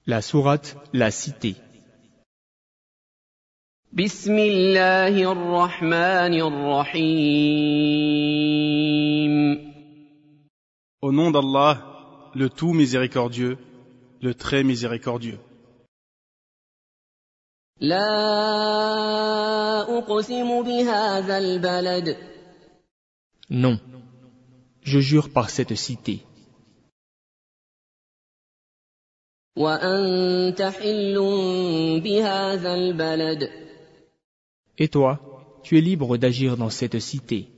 La sourate La Cité. بسم الله الرحمن الرحيم. Au nom d'Allah, le tout miséricordieux, le très miséricordieux. لا أقسم بهذا البلد. Non, je jure par cette cité. وأنت حل بهذا البلد. Et toi, tu es libre d'agir dans cette cité.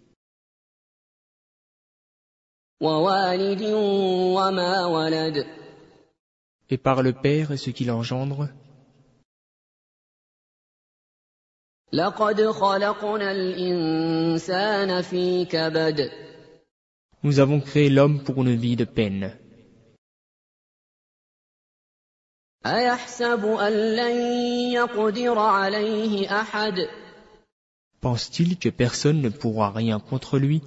ووالد وما ولد. Et par le Père et ce qu'il engendre, لقد خلقنا الإنسان في كبد. nous avons créé l'homme pour une vie de peine. أيحسب أن لن يقدر عليه أحد. Pense-t-il que personne ne pourra rien contre lui?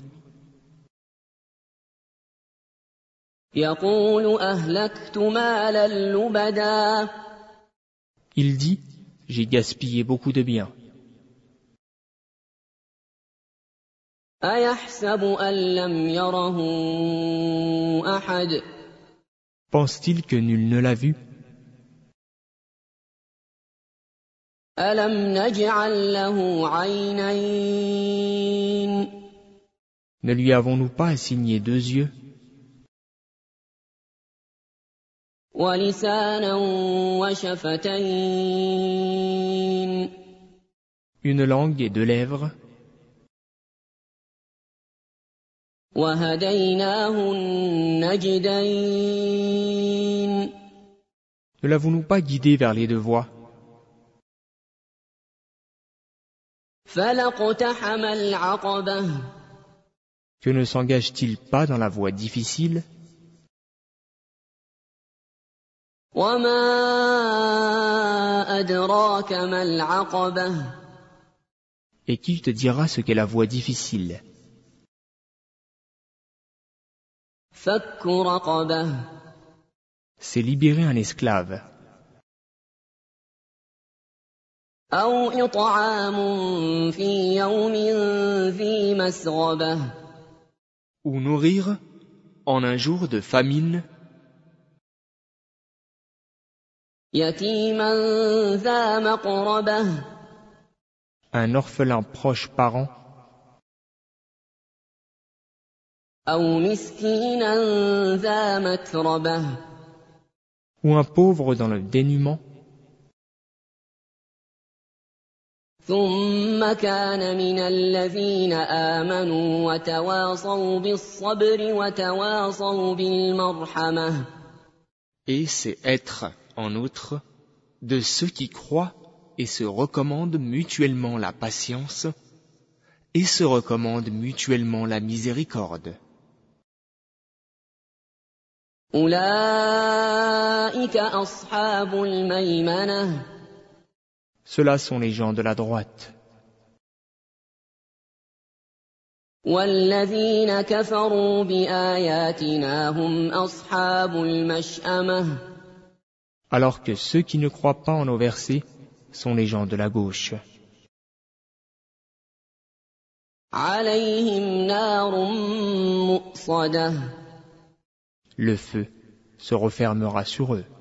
يقول أهلكت مالا لبدا. Il dit, j'ai gaspillé beaucoup de biens. أيحسب أن لم يره أحد. Pense-t-il que nul ne l'a vu? ألم نجعل له عينين. Ne lui avons-nous pas assigné 2 yeux? ولسانا وشفتين. Une langue et 2 lèvres? وهديناه النجدين. Ne l'avons-nous pas guidé vers les 2 voies? فلا اقتحم العقبة. Que ne s'engage-t-il pas dans la voie difficile? وما أدراك ما العقبة. Et qui te dira ce qu'est la voie difficile? فك رقبة. C'est libérer un esclave. أو إطعام في يوم ذي مسغبة. Ou nourrir en un jour de famine يتيما ذا مقربة. un orphelin proche parent أو مسكينا ذا متربة. ou un pauvre dans le dénuement. ثم كان من الذين آمنوا وتواصوا بالصبر وتواصوا بالمرحمة. Et c'est être, en outre, de ceux qui croient et se recommandent mutuellement la patience et se recommandent mutuellement la miséricorde. أولئك أصحاب الميمنة. Ceux-là sont les gens de la droite. والذين كفروا بآياتنا هم أصحاب المشأمة. Alors que ceux qui ne croient pas en nos versets sont les gens de la gauche. عليهم نار مؤصدة. Le feu se refermera sur eux.